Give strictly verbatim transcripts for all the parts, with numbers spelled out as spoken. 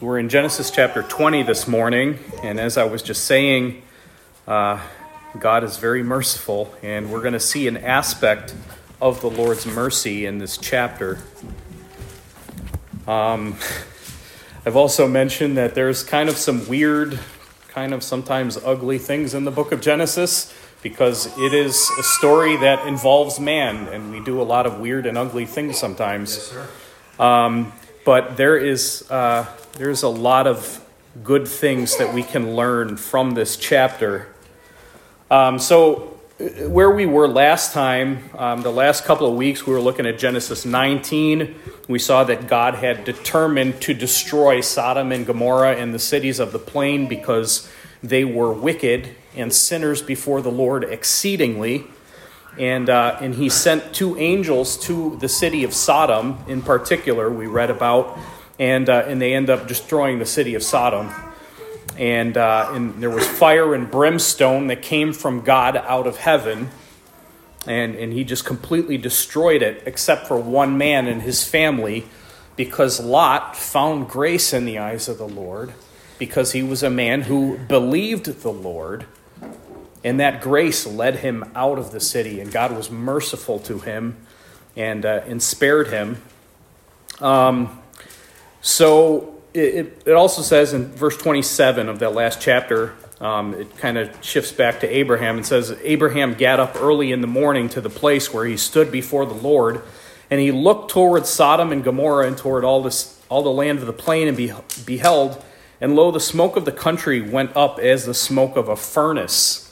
So we're in Genesis chapter twenty this morning, and as I was just saying, uh, God is very merciful, and we're going to see an aspect of the Lord's mercy in this chapter. Um, I've also mentioned that there's kind of some weird, kind of sometimes ugly things in the book of Genesis, because it is a story that involves man, and we do a lot of weird and ugly things sometimes. Yes, sir. Um, but there is uh, there's a lot of good things that we can learn from this chapter. Um, so where we were last time, um, the last couple of weeks, we were looking at Genesis nineteen. We saw that God had determined to destroy Sodom and Gomorrah and the cities of the plain because they were wicked and sinners before the Lord exceedingly. And uh, and he sent two angels to the city of Sodom in particular, we read about, and uh, and they end up destroying the city of Sodom. And, uh, and there was fire and brimstone that came from God out of heaven, and, and he just completely destroyed it, except for one man and his family, because Lot found grace in the eyes of the Lord, because he was a man who believed the Lord. And that grace led him out of the city, and God was merciful to him and uh, and spared him. Um, so it, it also says in verse twenty-seven of that last chapter, um, it kind of shifts back to Abraham and says, Abraham got up early in the morning to the place where he stood before the Lord, and he looked toward Sodom and Gomorrah and toward all this all the land of the plain and be, beheld, and lo, the smoke of the country went up as the smoke of a furnace.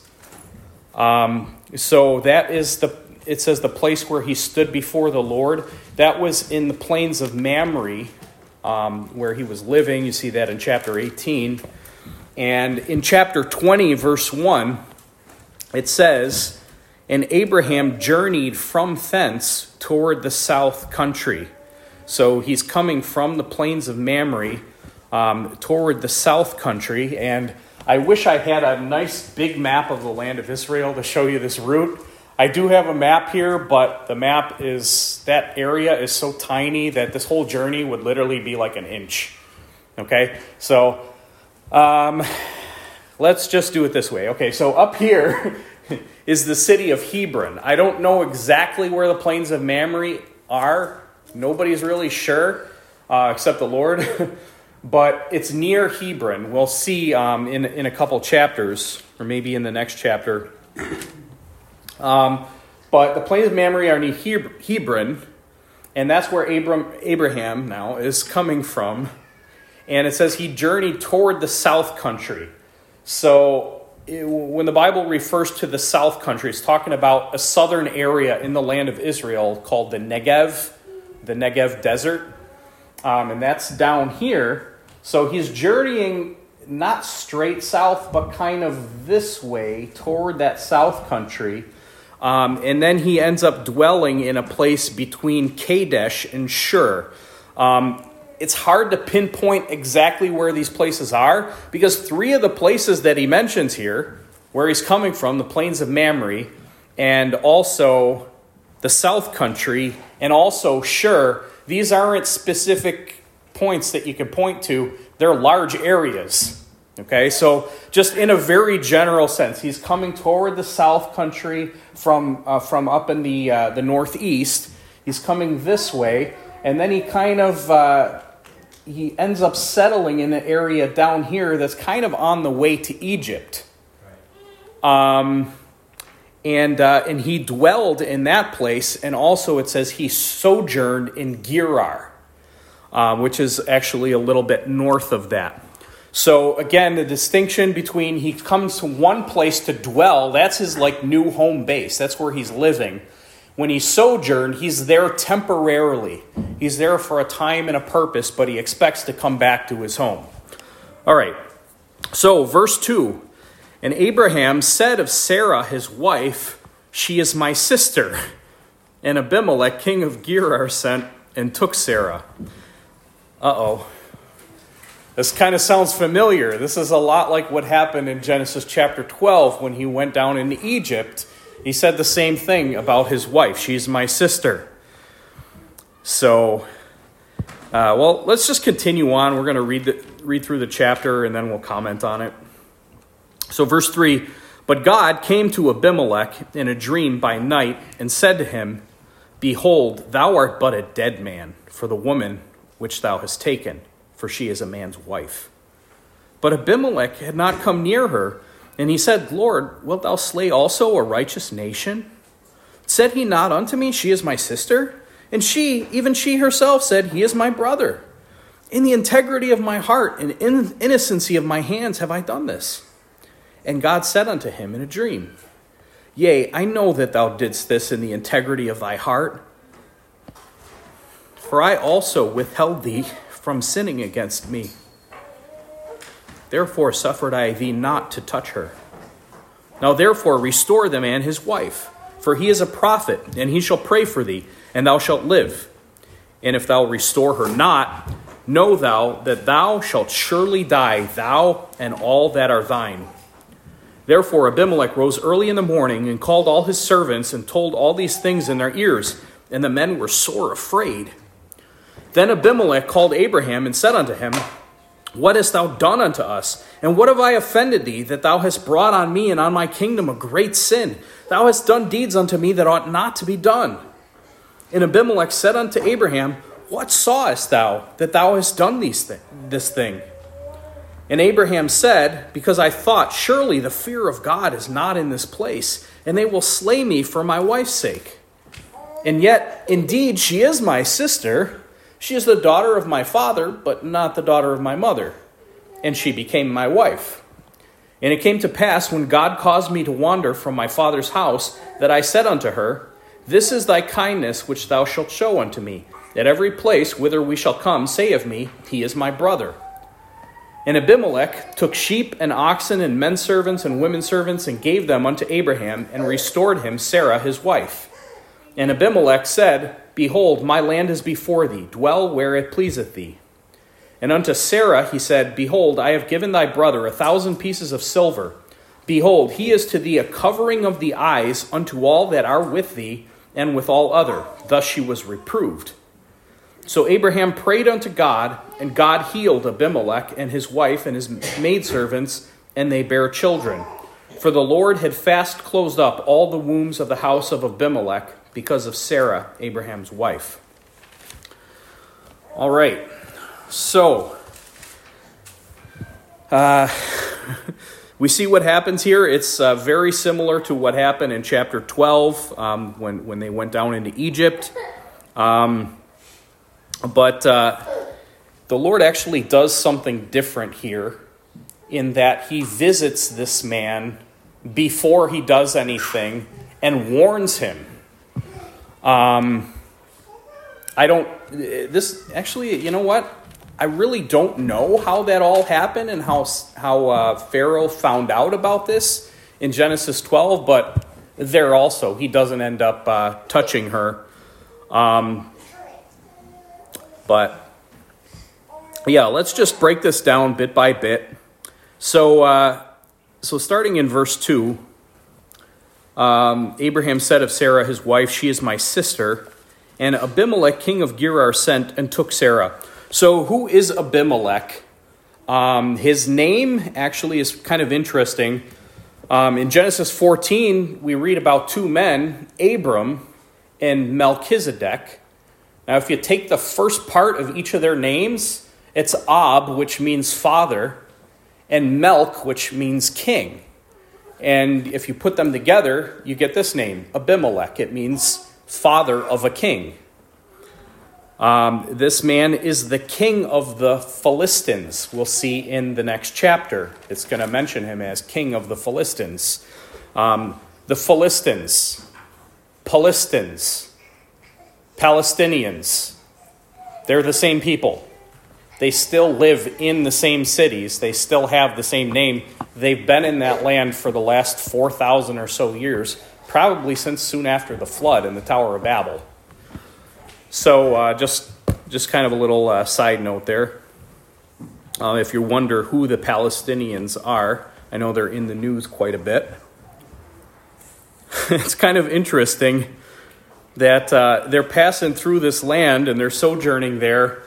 Um, so that is the, it says the place where he stood before the Lord. That was in the plains of Mamre, um, where he was living. You see that in chapter eighteen. And in chapter twenty, verse one, it says, and Abraham journeyed from thence toward the south country. So he's coming from the plains of Mamre, um, toward the south country, and I wish I had a nice big map of the land of Israel to show you this route. I do have a map here, but the map is, that area is so tiny that this whole journey would literally be like an inch. Okay, so um, let's just do it this way. Okay, so up here is the city of Hebron. I don't know exactly where the plains of Mamre are. Nobody's really sure, uh, except the Lord. But it's near Hebron. We'll see um, in, in a couple chapters, or maybe in the next chapter. Um, but the plains of Mamre are near Hebron, and that's where Abram, Abraham now is coming from. And it says he journeyed toward the south country. So it, when the Bible refers to the south country, it's talking about a southern area in the land of Israel called the Negev, the Negev desert. Um, and that's down here. So he's journeying not straight south, but kind of this way toward that south country. Um, and then he ends up dwelling in a place between Kadesh and Shur. Um, it's hard to pinpoint exactly where these places are, because three of the places that he mentions here, where he's coming from, the plains of Mamre, and also the south country, and also Shur, these aren't specific points that you can point to. They're large areas. Okay, so just in a very general sense, he's coming toward the south country from uh, from up in the uh, the northeast. He's coming this way, and then he kind of uh, he ends up settling in an area down here that's kind of on the way to Egypt. Um, and uh, and he dwelled in that place, and also it says he sojourned in Gerar. Uh, which is actually a little bit north of that. So again, the distinction between he comes to one place to dwell, that's his like new home base. That's where he's living. When he sojourned, he's there temporarily. He's there for a time and a purpose, but he expects to come back to his home. All right. So verse two, and Abraham said of Sarah, his wife, she is my sister. And Abimelech, king of Gerar, sent and took Sarah. Uh-oh. This kind of sounds familiar. This is a lot like what happened in Genesis chapter twelve when he went down into Egypt. He said the same thing about his wife. She's my sister. So Uh, well, let's just continue on. We're going to read the, read through the chapter, and then we'll comment on it. So verse three, but God came to Abimelech in a dream by night and said to him, behold, thou art but a dead man for the woman which thou hast taken, for she is a man's wife. But Abimelech had not come near her, and he said, Lord, wilt thou slay also a righteous nation? Said he not unto me, she is my sister? And she, even she herself, said, he is my brother. In the integrity of my heart and in innocency of my hands have I done this. And God said unto him in a dream, yea, I know that thou didst this in the integrity of thy heart. For I also withheld thee from sinning against me. Therefore suffered I thee not to touch her. Now therefore restore the man his wife, for he is a prophet, and he shall pray for thee, and thou shalt live. And if thou restore her not, know thou that thou shalt surely die, thou and all that are thine. Therefore Abimelech rose early in the morning and called all his servants and told all these things in their ears, and the men were sore afraid. Then Abimelech called Abraham and said unto him, what hast thou done unto us? And what have I offended thee, that thou hast brought on me and on my kingdom a great sin? Thou hast done deeds unto me that ought not to be done. And Abimelech said unto Abraham, what sawest thou, that thou hast done these th- this thing? And Abraham said, because I thought, surely the fear of God is not in this place, and they will slay me for my wife's sake. And yet, indeed, she is my sister. She is the daughter of my father, but not the daughter of my mother. And she became my wife. And it came to pass, when God caused me to wander from my father's house, that I said unto her, this is thy kindness which thou shalt show unto me. At every place whither we shall come, say of me, he is my brother. And Abimelech took sheep and oxen and men servants and women servants, and gave them unto Abraham, and restored him Sarah his wife. And Abimelech said, behold, my land is before thee, dwell where it pleaseth thee. And unto Sarah he said, behold, I have given thy brother a thousand pieces of silver. Behold, he is to thee a covering of the eyes unto all that are with thee, and with all other. Thus she was reproved. So Abraham prayed unto God, and God healed Abimelech and his wife and his maidservants, and they bare children. For the Lord had fast closed up all the wombs of the house of Abimelech, because of Sarah, Abraham's wife. All right, so uh, we see what happens here. It's uh, very similar to what happened in chapter twelve um, when, when they went down into Egypt. Um, but uh, the Lord actually does something different here in that he visits this man before he does anything and warns him. Um, I don't, this, actually, you know what? I really don't know how that all happened and how, how uh, Pharaoh found out about this in Genesis twelve, but there also, he doesn't end up uh, touching her. Um, but, yeah, let's just break this down bit by bit. So, uh, so starting in verse two, Um, Abraham said of Sarah, his wife, she is my sister. And Abimelech, king of Gerar, sent and took Sarah. So who is Abimelech? Um, his name actually is kind of interesting. Um, in Genesis fourteen, we read about two men, Abram and Melchizedek. Now, if you take the first part of each of their names, it's Ab, which means father, and Melch, which means king. And if you put them together, you get this name, Abimelech. It means father of a king. Um, this man is the king of the Philistines. We'll see in the next chapter. It's going to mention him as king of the Philistines. Um, the Philistines, Palestinians, Palestinians, they're the same people. They still live in the same cities. They still have the same name. They've been in that land for the last four thousand or so years, probably since soon after the flood in the Tower of Babel. So uh, just just kind of a little uh, side note there. Uh, if you wonder who the Palestinians are, I know they're in the news quite a bit. It's kind of interesting that uh, they're passing through this land and they're sojourning there.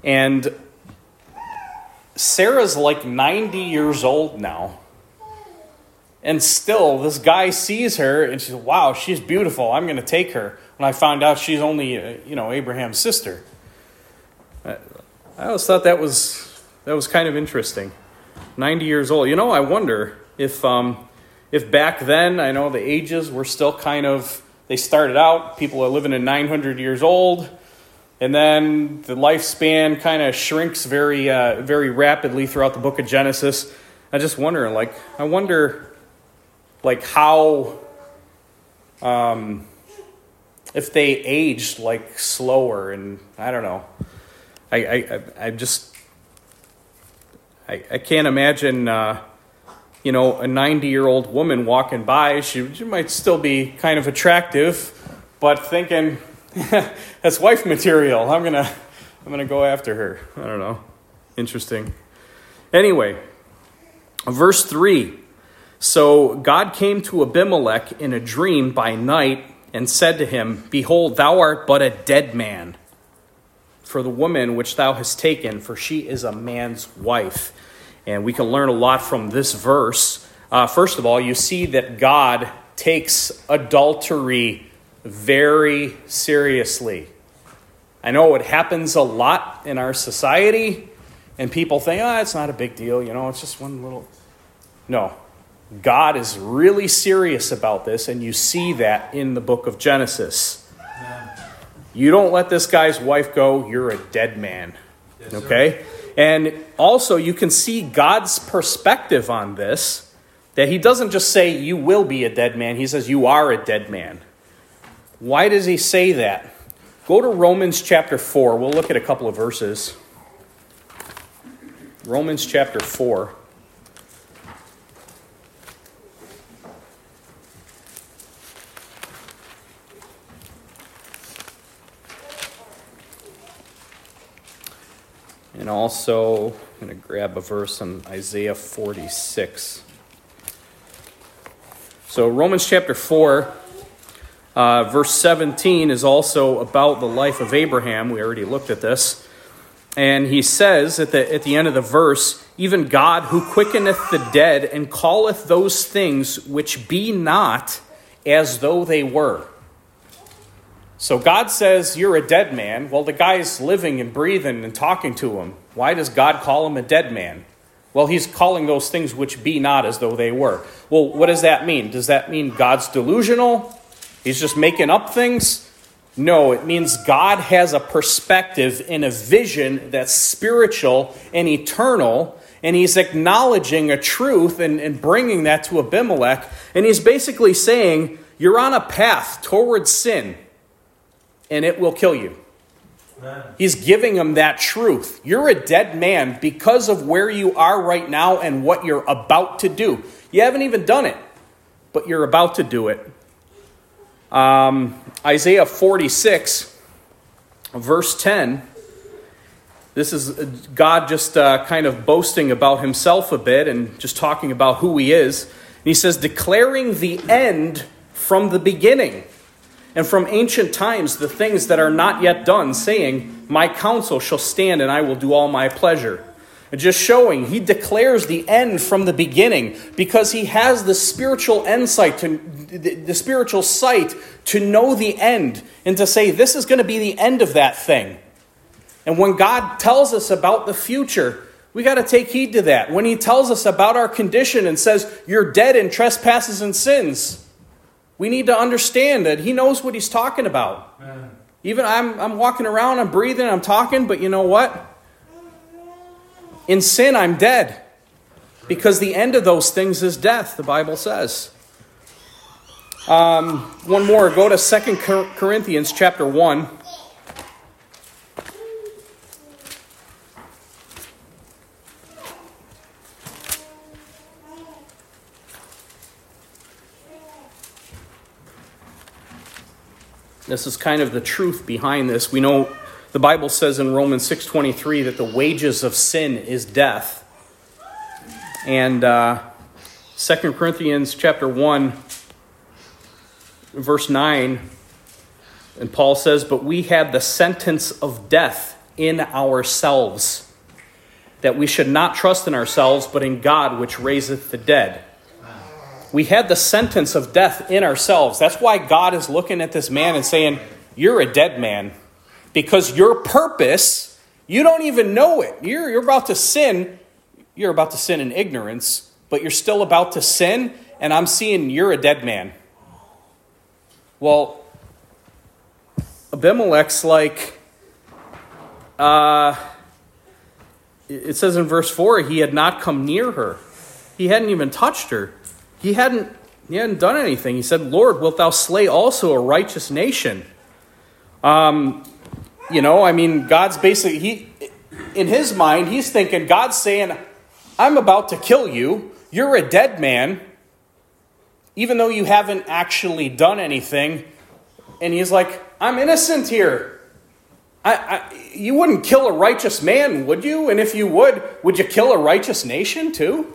And Sarah's like ninety years old now. And still, this guy sees her and she's, wow, she's beautiful. I'm going to take her. When I found out she's only, uh, you know, Abraham's sister. I, I always thought that was that was kind of interesting. ninety years old. You know, I wonder if um, if back then, I know the ages were still kind of, they started out, people are living in nine hundred years old. And then the lifespan kind of shrinks very, uh, very rapidly throughout the book of Genesis. I just wonder, like, I wonder, like, how, um, if they aged, like, slower, and I don't know. I, I, I, I just, I, I can't imagine, uh, you know, a ninety-year-old woman walking by. She, she might still be kind of attractive, but thinking, that's wife material. I'm gonna, I'm gonna go after her. I don't know. Interesting. Anyway, verse three. So God came to Abimelech in a dream by night and said to him, "Behold, thou art but a dead man for the woman which thou hast taken, for she is a man's wife." And we can learn a lot from this verse. Uh, first of all, you see that God takes adultery very seriously. I know it happens a lot in our society, and people think, oh, it's not a big deal, you know, it's just one little... No, God is really serious about this, and you see that in the book of Genesis. Amen. You don't let this guy's wife go, you're a dead man. Yes, okay? Sir. And also you can see God's perspective on this, that he doesn't just say you will be a dead man, he says you are a dead man. Why does he say that? Go to Romans chapter four. We'll look at a couple of verses. Romans chapter four. And also, I'm going to grab a verse on Isaiah forty-six. So Romans chapter four. Uh, verse seventeen is also about the life of Abraham. We already looked at this. And he says at the, at the end of the verse, "Even God who quickeneth the dead and calleth those things which be not as though they were." So God says, you're a dead man. Well, the guy's living and breathing and talking to him. Why does God call him a dead man? Well, he's calling those things which be not as though they were. Well, what does that mean? Does that mean God's delusional? He's just making up things? No, it means God has a perspective and a vision that's spiritual and eternal, and he's acknowledging a truth and, and bringing that to Abimelech, and he's basically saying, you're on a path towards sin, and it will kill you. Amen. He's giving him that truth. You're a dead man because of where you are right now and what you're about to do. You haven't even done it, but you're about to do it. Um, Isaiah forty-six, verse ten. This is God just uh, kind of boasting about himself a bit and just talking about who he is. And he says, declaring the end from the beginning and from ancient times the things that are not yet done, saying, my counsel shall stand and I will do all my pleasure. And just showing he declares the end from the beginning because he has the spiritual insight, to, the, the spiritual sight to know the end and to say this is going to be the end of that thing. And when God tells us about the future, we got to take heed to that. When he tells us about our condition and says you're dead in trespasses and sins, we need to understand that he knows what he's talking about. Man. Even I'm I'm walking around, I'm breathing, I'm talking, but you know what? In sin, I'm dead. Because the end of those things is death, the Bible says. Um, one more. Go to Second Corinthians chapter one. This is kind of the truth behind this. We know the Bible says in Romans six twenty-three that the wages of sin is death. And uh, Second Corinthians chapter one, verse nine, and Paul says, but we had the sentence of death in ourselves, that we should not trust in ourselves, but in God, which raiseth the dead. We had the sentence of death in ourselves. That's why God is looking at this man and saying, you're a dead man. Because your purpose, you don't even know it. You're, you're about to sin. You're about to sin in ignorance, but you're still about to sin, and I'm seeing you're a dead man. Well, Abimelech's like, uh, it says in verse four, he had not come near her. He hadn't even touched her. He hadn't, he hadn't done anything. He said, Lord, wilt thou slay also a righteous nation? Um, you know, I mean, God's basically, he, in his mind, he's thinking, God's saying, I'm about to kill you. You're a dead man, even though you haven't actually done anything. And he's like, I'm innocent here. I, I, you wouldn't kill a righteous man, would you? And if you would, would you kill a righteous nation too?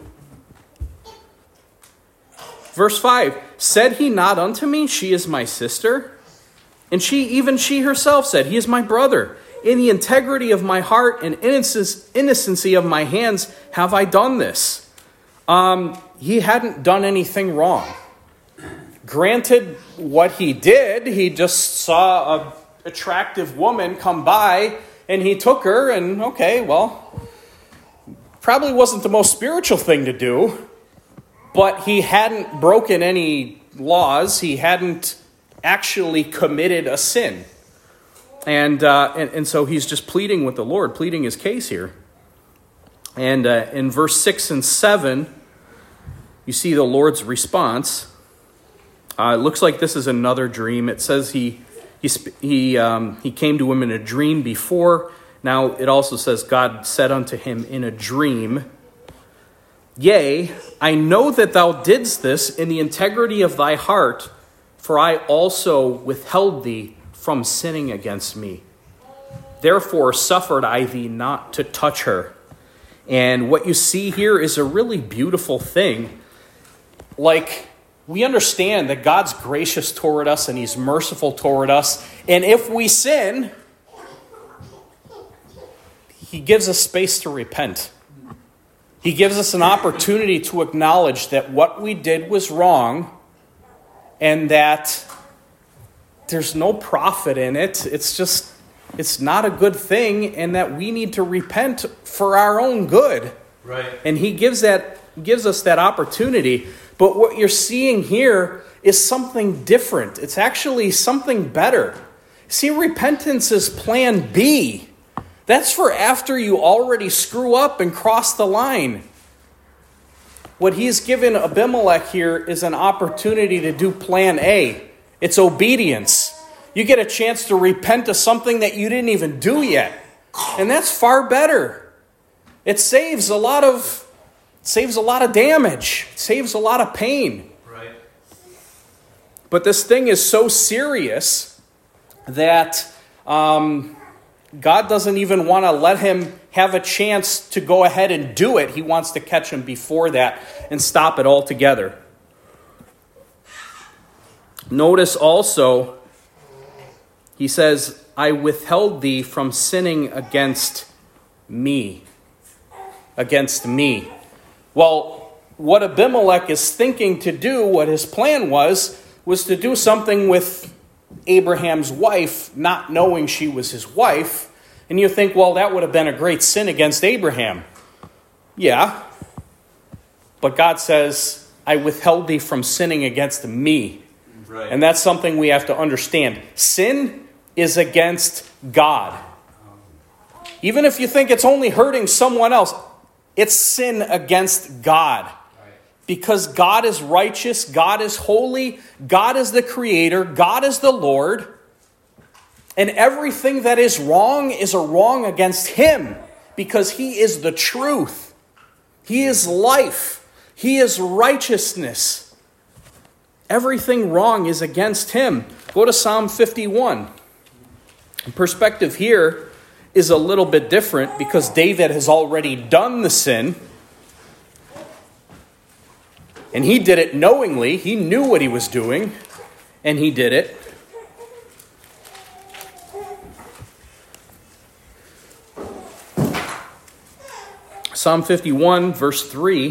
Verse five, said he not unto me, she is my sister? And she, even she herself said, he is my brother. In the integrity of my heart and innocency of my hands have I done this. Um, he hadn't done anything wrong. Granted, what he did, he just saw an attractive woman come by and he took her, and okay, well, probably wasn't the most spiritual thing to do. But he hadn't broken any laws. He hadn't actually committed a sin. And, uh, and and so he's just pleading with the Lord, pleading his case here. And uh, in verse six and seven, you see the Lord's response. Uh, it looks like this is another dream. It says he he he um, he came to him in a dream before. Now it also says God said unto him in a dream, Yea, I know that thou didst this in the integrity of thy heart, for I also withheld thee from sinning against me. Therefore suffered I thee not to touch her. And what you see here is a really beautiful thing. Like, we understand that God's gracious toward us and he's merciful toward us. And if we sin, he gives us space to repent. He gives us an opportunity to acknowledge that what we did was wrong and that there's no profit in it. It's just, it's not a good thing, and that we need to repent for our own good. Right. And he gives that gives us that opportunity. But what you're seeing here is something different. It's actually something better. See, repentance is plan B. That's for after you already screw up and cross the line. What he's given Abimelech here is an opportunity to do plan A. It's obedience. You get a chance to repent of something that you didn't even do yet. And that's far better. It saves a lot of saves a lot of damage. It saves a lot of pain. Right. But this thing is so serious that um, God doesn't even want to let him have a chance to go ahead and do it. He wants to catch him before that and stop it altogether. Notice also, he says, I withheld thee from sinning against me. Against me. Well, what Abimelech is thinking to do, what his plan was, was to do something with Abraham's wife, not knowing she was his wife. And you think, well, that would have been a great sin against Abraham. Yeah. But God says, I withheld thee from sinning against me. Right. And that's something we have to understand. Sin is against God. Even if you think it's only hurting someone else, it's sin against God. Right. Because God is righteous, God is holy, God is the creator, God is the Lord. And everything that is wrong is a wrong against him, because he is the truth. He is life. He is righteousness. Everything wrong is against him. Go to Psalm fifty-one. The perspective here is a little bit different because David has already done the sin. And he did it knowingly. He knew what he was doing, and he did it. Psalm fifty-one, verse three.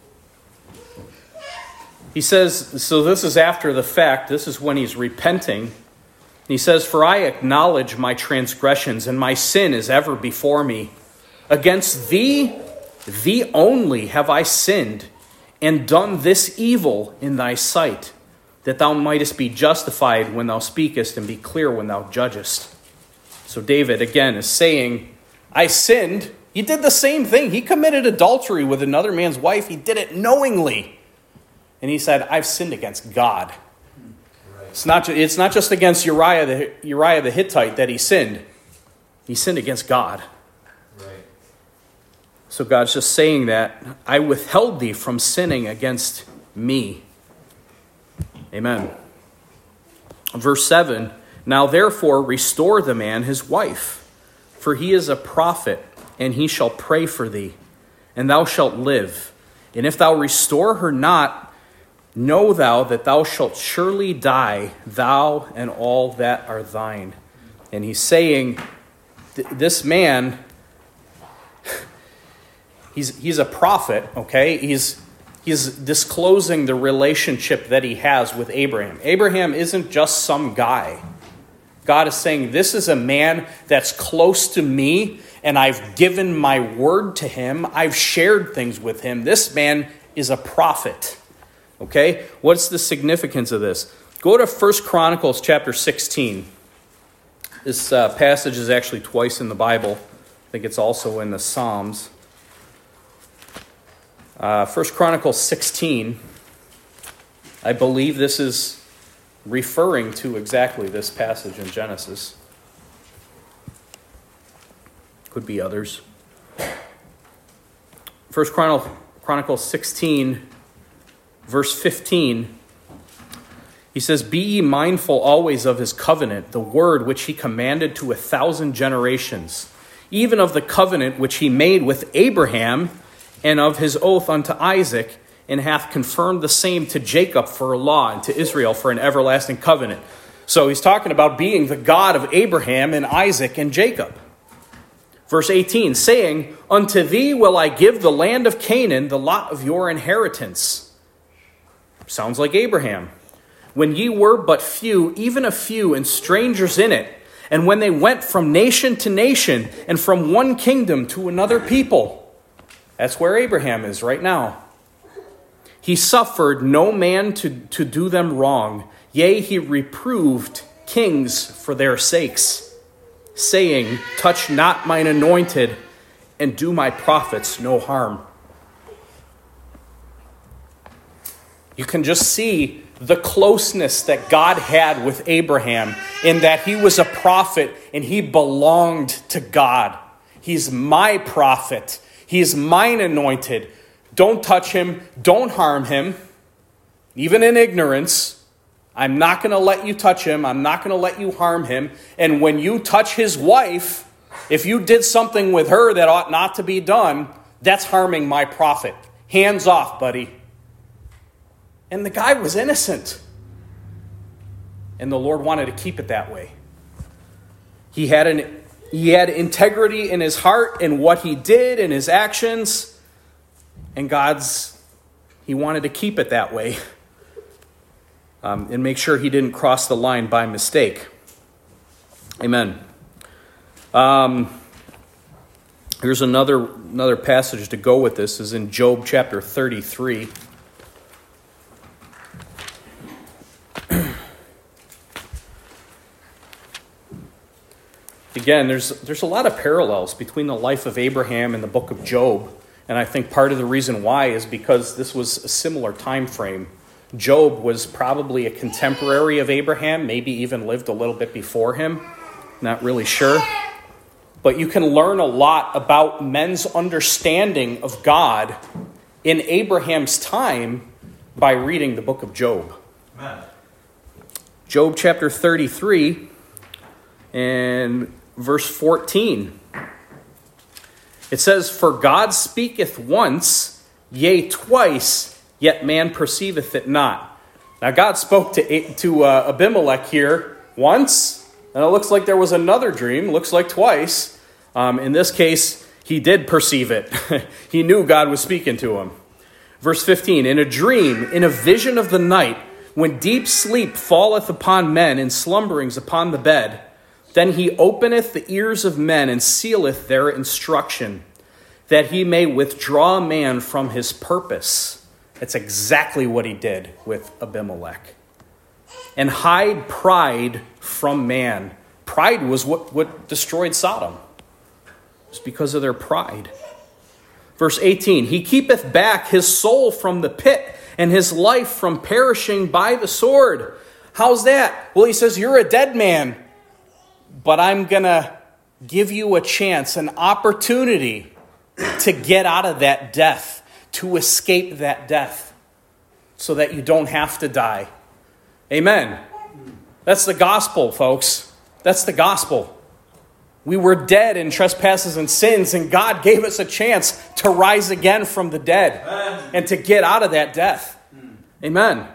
He says, so this is after the fact. This is when he's repenting. He says, "For I acknowledge my transgressions, and my sin is ever before me. Against thee, thee only have I sinned, and done this evil in thy sight, that thou mightest be justified when thou speakest, and be clear when thou judgest." So David, again, is saying, I sinned. He did the same thing. He committed adultery with another man's wife. He did it knowingly. And he said, I've sinned against God. Right. It's not, it's not just against Uriah the, Uriah the Hittite that he sinned. He sinned against God. Right. So God's just saying that, I withheld thee from sinning against me. Amen. Verse seven, "Now therefore restore the man his wife, for he is a prophet, and he shall pray for thee, and thou shalt live. And if thou restore her not, know thou that thou shalt surely die, thou and all that are thine." And he's saying, this man, he's he's a prophet, okay? He's he's disclosing the relationship that he has with Abraham. Abraham isn't just some guy. God is saying, this is a man that's close to me, and I've given my word to him. I've shared things with him. This man is a prophet. Okay? What's the significance of this? Go to First Chronicles chapter sixteen. This uh, passage is actually twice in the Bible. I think it's also in the Psalms. Uh, First Chronicles sixteen. I believe this is referring to exactly this passage in Genesis. Could be others. First Chronicles sixteen, verse fifteen. He says, "Be ye mindful always of his covenant, the word which he commanded to a thousand generations, even of the covenant which he made with Abraham, and of his oath unto Isaac, and hath confirmed the same to Jacob for a law, and to Israel for an everlasting covenant." So he's talking about being the God of Abraham and Isaac and Jacob. Verse eighteen, saying, "Unto thee will I give the land of Canaan, the lot of your inheritance." Sounds like Abraham. "When ye were but few, even a few, and strangers in it, and when they went from nation to nation, and from one kingdom to another people." That's where Abraham is right now. "He suffered no man to, to do them wrong. Yea, he reproved kings for their sakes, saying, Touch not mine anointed, and do my prophets no harm." You can just see the closeness that God had with Abraham, in that he was a prophet and he belonged to God. He's my prophet. He's mine anointed. Don't touch him. Don't harm him. Even in ignorance, I'm not going to let you touch him. I'm not going to let you harm him. And when you touch his wife, if you did something with her that ought not to be done, that's harming my prophet. Hands off, buddy. And the guy was innocent. And the Lord wanted to keep it that way. He had an he had integrity in his heart and what he did and his actions. And God's, he wanted to keep it that way. Um, and make sure he didn't cross the line by mistake. Amen. Um, here's another, another passage to go with this, is in Job chapter thirty-three. Again, there's there's a lot of parallels between the life of Abraham and the book of Job. And I think part of the reason why is because this was a similar time frame. Job was probably a contemporary of Abraham, maybe even lived a little bit before him. Not really sure. But you can learn a lot about men's understanding of God in Abraham's time by reading the book of Job. Amen. Job chapter thirty-three and verse fourteen. It says, "For God speaketh once, yea, twice, yet man perceiveth it not." Now God spoke to, to uh, Abimelech here once, and it looks like there was another dream. It looks like twice. Um, in this case, He did perceive it. He knew God was speaking to him. Verse fifteen, in a dream, in a vision of the night, when deep sleep falleth upon men and slumberings upon the bed, then he openeth the ears of men and sealeth their instruction, that he may withdraw man from his purpose. That's exactly what he did with Abimelech. And hide pride from man. Pride was what, what destroyed Sodom. It was because of their pride. Verse eighteen, he keepeth back his soul from the pit, and his life from perishing by the sword. How's that? Well, he says, you're a dead man, but I'm going to give you a chance, an opportunity to get out of that death, to escape that death, so that you don't have to die. Amen. That's the gospel, folks. That's the gospel. We were dead in trespasses and sins, and God gave us a chance to rise again from the dead and to get out of that death. Amen.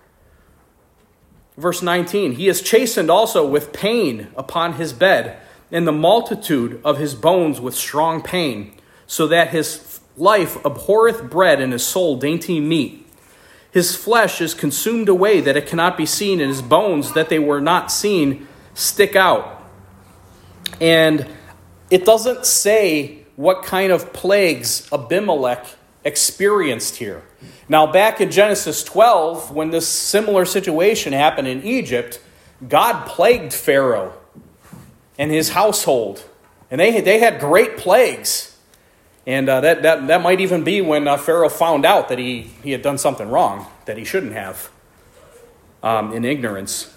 Verse nineteen, he is chastened also with pain upon his bed, and the multitude of his bones with strong pain, so that his life abhorreth bread and his soul dainty meat. His flesh is consumed away that it cannot be seen, and his bones that they were not seen stick out. And it doesn't say what kind of plagues Abimelech experienced here. Now, back in Genesis twelve, when this similar situation happened in Egypt, God plagued Pharaoh and his household. And they, they had great plagues. And uh, that, that, that might even be when uh, Pharaoh found out that he, he had done something wrong, that he shouldn't have, um, in ignorance.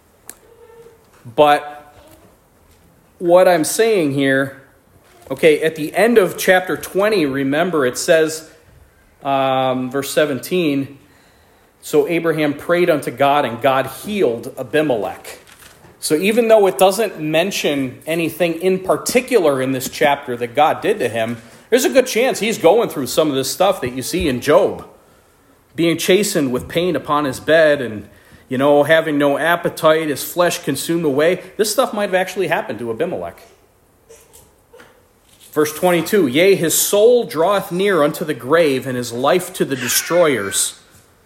But what I'm saying here, okay, at the end of chapter twenty, remember it says, um, verse seventeen, so Abraham prayed unto God, and God healed Abimelech. So even though it doesn't mention anything in particular in this chapter that God did to him, there's a good chance he's going through some of this stuff that you see in Job. Being chastened with pain upon his bed, and you know, having no appetite, his flesh consumed away. This stuff might have actually happened to Abimelech. Verse twenty-two, yea, his soul draweth near unto the grave, and his life to the destroyers.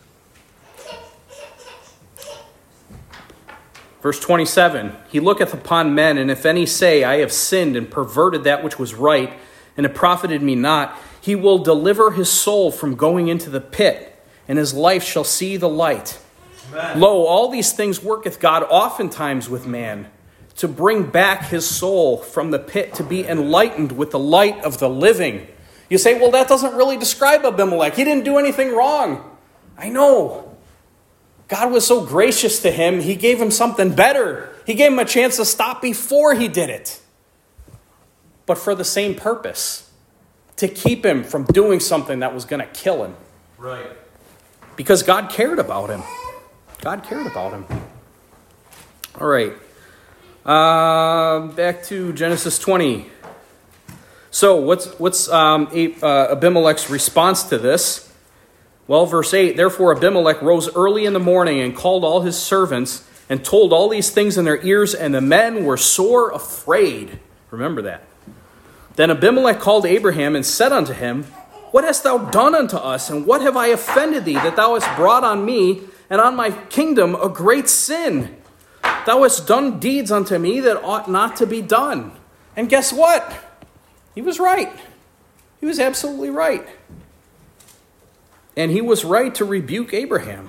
Verse twenty-seven, he looketh upon men, and if any say, I have sinned and perverted that which was right, and it profited me not, he will deliver his soul from going into the pit, and his life shall see the light. Amen. Lo, all these things worketh God oftentimes with man, to bring back his soul from the pit, to be enlightened with the light of the living. You say, well, that doesn't really describe Abimelech. He didn't do anything wrong. I know. God was so gracious to him, he gave him something better. He gave him a chance to stop before he did it. But for the same purpose, to keep him from doing something that was going to kill him. Right. Because God cared about him. God cared about him. All right. Uh, back to Genesis twenty. So what's what's um, Abimelech's response to this? Well, verse eight, therefore Abimelech rose early in the morning and called all his servants and told all these things in their ears, and the men were sore afraid. Remember that. Then Abimelech called Abraham and said unto him, what hast thou done unto us, and what have I offended thee, that thou hast brought on me and on my kingdom a great sin? Thou hast done deeds unto me that ought not to be done. And guess what? He was right. He was absolutely right. And he was right to rebuke Abraham.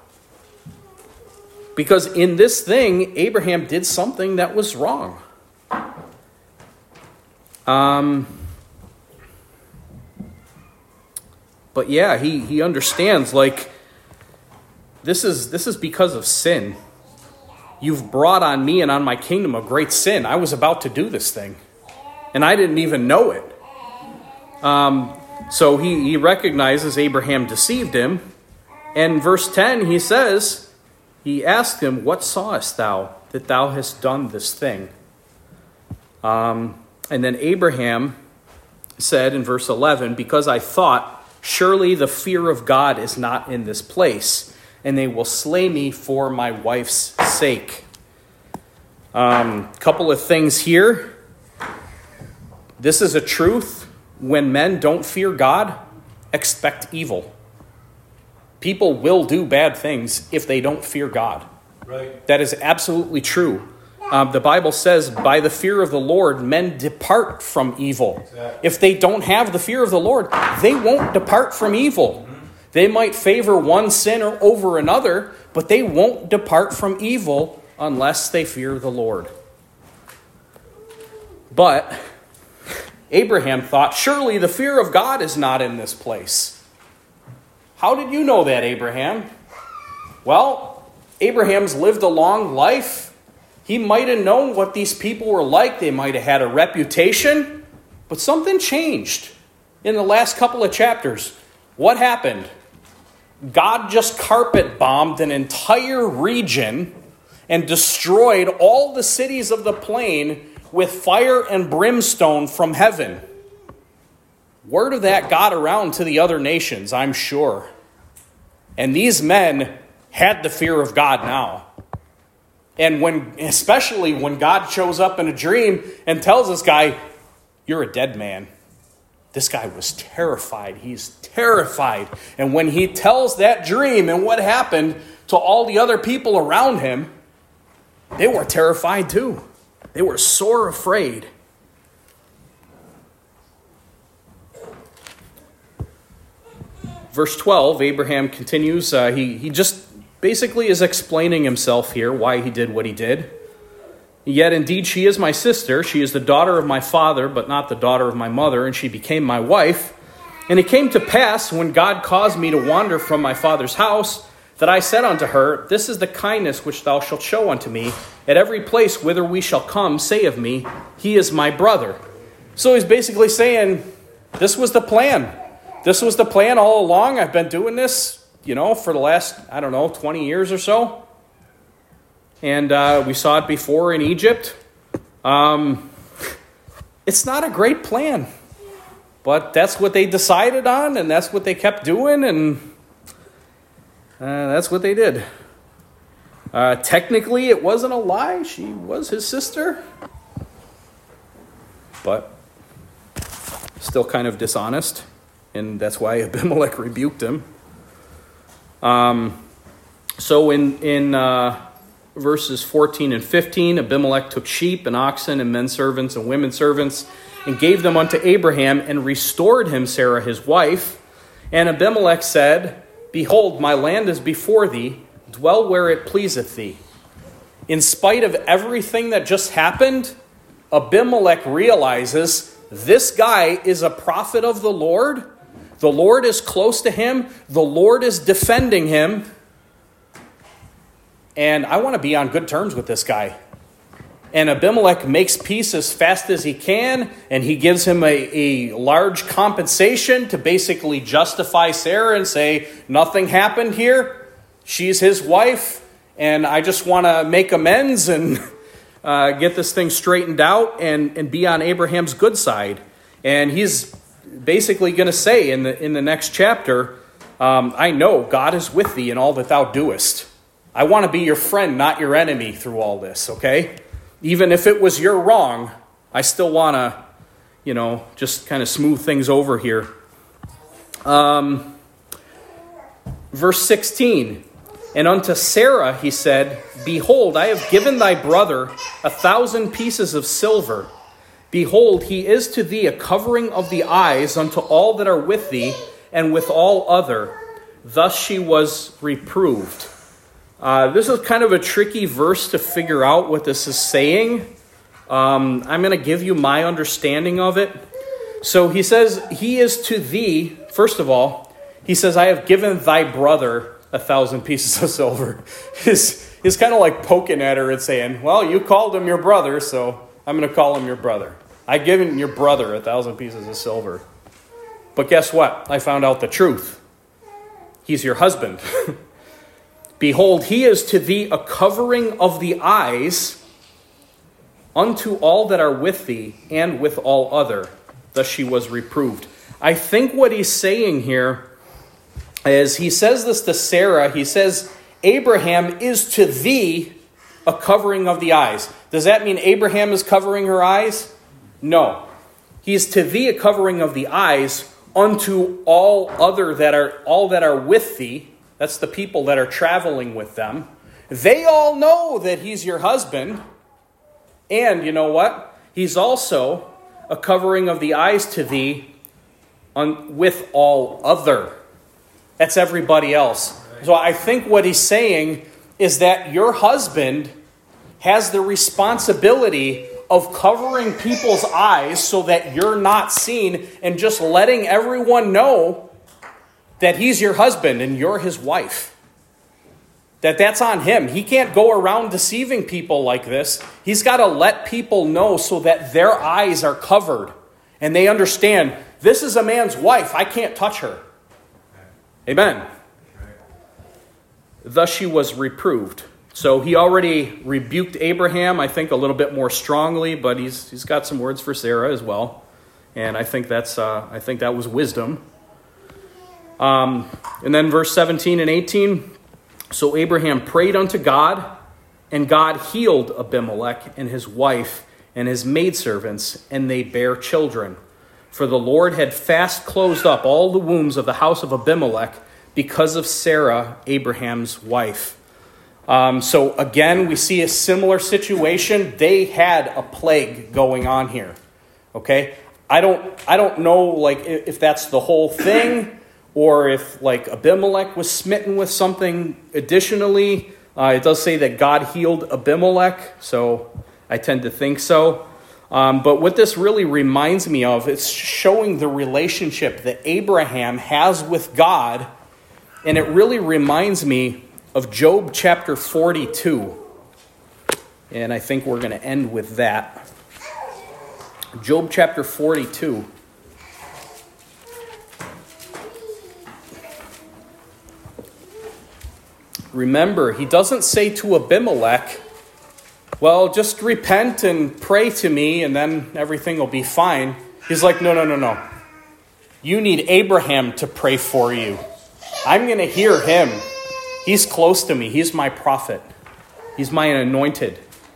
Because in this thing, Abraham did something that was wrong. Um, but yeah, he, he understands, like, this is this is because of sin. You've brought on me and on my kingdom a great sin. I was about to do this thing, and I didn't even know it. Um, so he, he recognizes Abraham deceived him. And verse ten, he says, he asked him, what sawest thou that thou hast done this thing? Um, and then Abraham said in verse eleven, because I thought, surely the fear of God is not in this place, and they will slay me for my wife's sake. Um, couple of things here. This is a truth. When men don't fear God, expect evil. People will do bad things if they don't fear God. Right. That is absolutely true. Um, the Bible says, by the fear of the Lord, men depart from evil. Exactly. If they don't have the fear of the Lord, they won't depart from evil. Mm-hmm. They might favor one sin or over another, but they won't depart from evil unless they fear the Lord. But Abraham thought, surely the fear of God is not in this place. How did you know that, Abraham? Well, Abraham's lived a long life. He might have known what these people were like. They might have had a reputation. But something changed in the last couple of chapters. What happened? God just carpet bombed an entire region and destroyed all the cities of the plain with fire and brimstone from heaven. Word of that got around to the other nations, I'm sure. And these men had the fear of God now. And when, especially when God shows up in a dream and tells this guy, you're a dead man. This guy was terrified. He's terrified. And when he tells that dream and what happened to all the other people around him, they were terrified too. They were sore afraid. Verse twelve, Abraham continues. Uh, he, he just basically is explaining himself here, why he did what he did. Yet indeed she is my sister. She is the daughter of my father, but not the daughter of my mother, and she became my wife. And it came to pass, when God caused me to wander from my father's house, that I said unto her, this is the kindness which thou shalt show unto me. At every place whither we shall come, say of me, he is my brother. So he's basically saying, this was the plan. This was the plan all along. I've been doing this, you know, for the last, I don't know, twenty years or so. And uh, we saw it before in Egypt. Um, it's not a great plan. But that's what they decided on, and that's what they kept doing, and uh, that's what they did. Uh, technically, it wasn't a lie. She was his sister. But still kind of dishonest. And that's why Abimelech rebuked him. Um, so in, in uh, verses fourteen and fifteen, Abimelech took sheep and oxen and men servants and women servants and gave them unto Abraham and restored him Sarah his wife. And Abimelech said, behold, my land is before thee. Dwell where it pleaseth thee. In spite of everything that just happened, Abimelech realizes this guy is a prophet of the Lord. The Lord is close to him. The Lord is defending him. And I want to be on good terms with this guy. And Abimelech makes peace as fast as he can. And he gives him a, a large compensation to basically justify Sarah and say, nothing happened here. She's his wife. And I just want to make amends and uh, get this thing straightened out and, and be on Abraham's good side. And he's basically going to say in the in the next chapter, um, I know God is with thee in all that thou doest. I want to be your friend, not your enemy through all this, okay? Even if it was your wrong, I still want to, you know, just kind of smooth things over here. Um, verse sixteen, and unto Sarah he said, behold, I have given thy brother a thousand pieces of silver. Behold, he is to thee a covering of the eyes unto all that are with thee, and with all other. Thus she was reproved. Uh, this is kind of a tricky verse to figure out what this is saying. Um, I'm going to give you my understanding of it. So he says, he is to thee, first of all, he says, I have given thy brother a thousand pieces of silver. He's, he's kind of like poking at her and saying, well, you called him your brother, so I'm going to call him your brother. I've given your brother a thousand pieces of silver. But guess what? I found out the truth. He's your husband. Behold, he is to thee a covering of the eyes unto all that are with thee and with all other. Thus she was reproved. I think what he's saying here is he says this to Sarah. He says, Abraham is to thee a covering of the eyes. Does that mean Abraham is covering her eyes? No. He is to thee a covering of the eyes unto all other that are all that are with thee. That's the people that are traveling with them. They all know that he's your husband. And you know what? He's also a covering of the eyes to thee on, with all other. That's everybody else. So I think what he's saying is that your husband has the responsibility of covering people's eyes so that you're not seen, and just letting everyone know that he's your husband and you're his wife. That that's on him. He can't go around deceiving people like this. He's got to let people know so that their eyes are covered and they understand, this is a man's wife. I can't touch her. Amen. Thus she was reproved. So he already rebuked Abraham, I think, a little bit more strongly, but he's he's got some words for Sarah as well, and I think that's uh, I think that was wisdom. Um, and then verse seventeen and eighteen. So Abraham prayed unto God, and God healed Abimelech and his wife and his maidservants, and they bare children. For the Lord had fast closed up all the wombs of the house of Abimelech because of Sarah, Abraham's wife. Um, so again, we see a similar situation. They had a plague going on here. Okay, I don't, I don't know, like if that's the whole thing, or if like Abimelech was smitten with something additionally. Uh, it does say that God healed Abimelech, so I tend to think so. Um, but what this really reminds me of, it's showing the relationship that Abraham has with God, and it really reminds me of Job chapter forty-two. And I think we're going to end with that. Job chapter forty-two. Remember, he doesn't say to Abimelech, well, just repent and pray to me and then everything will be fine. He's like, no, no, no, no. You need Abraham to pray for you. I'm going to hear him. He's close to me. He's my prophet. He's my anointed.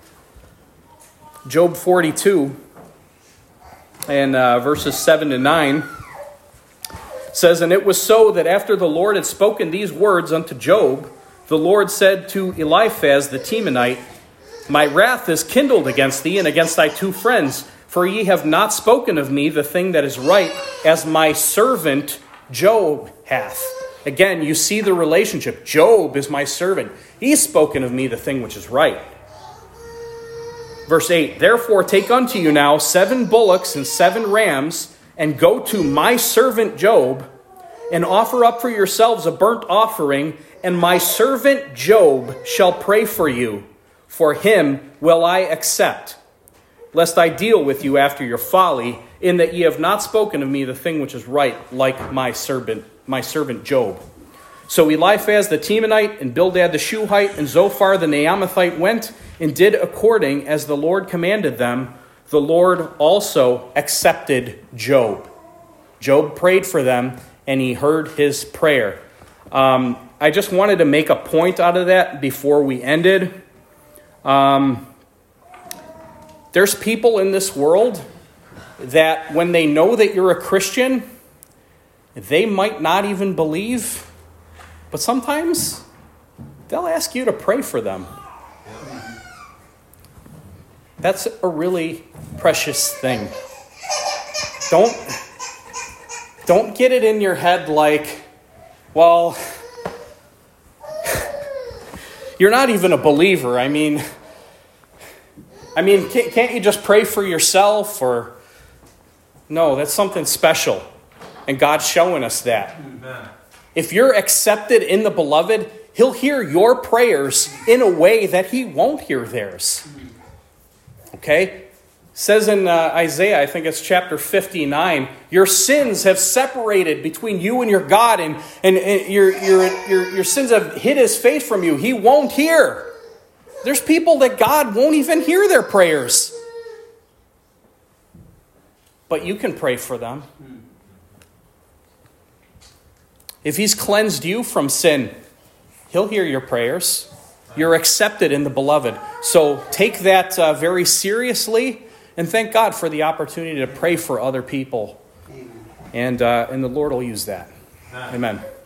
Job forty-two and uh, verses seven to nine says, and it was so that after the Lord had spoken these words unto Job, the Lord said to Eliphaz the Temanite, my wrath is kindled against thee and against thy two friends, for ye have not spoken of me the thing that is right, as my servant Job hath. Again, you see the relationship. Job is my servant. He's spoken of me the thing which is right. Verse eight, therefore take unto you now seven bullocks and seven rams, and go to my servant Job, and offer up for yourselves a burnt offering, and my servant Job shall pray for you. For him will I accept, lest I deal with you after your folly, in that ye have not spoken of me the thing which is right, like my servant, my servant Job. So Eliphaz the Temanite, and Bildad the Shuhite, and Zophar the Naamathite went, and did according as the Lord commanded them. The Lord also accepted Job. Job prayed for them, and he heard his prayer. Um, I just wanted to make a point out of that before we ended. Um, there's people in this world that when they know that you're a Christian, they might not even believe, but sometimes they'll ask you to pray for them. That's a really precious thing. Don't, don't get it in your head like, well, you're not even a believer. I mean, I mean, can't you just pray for yourself? Or no, that's something special. And God's showing us that. Amen. If you're accepted in the beloved, he'll hear your prayers in a way that he won't hear theirs. Okay? It says in uh, Isaiah, I think it's chapter fifty-nine, your sins have separated between you and your God, and, and, and your, your, your, your sins have hid his face from you. He won't hear. There's people that God won't even hear their prayers. But you can pray for them. If he's cleansed you from sin, he'll hear your prayers. You're accepted in the beloved. So take that uh, very seriously. And thank God for the opportunity to pray for other people. And, uh, and the Lord will use that. Amen.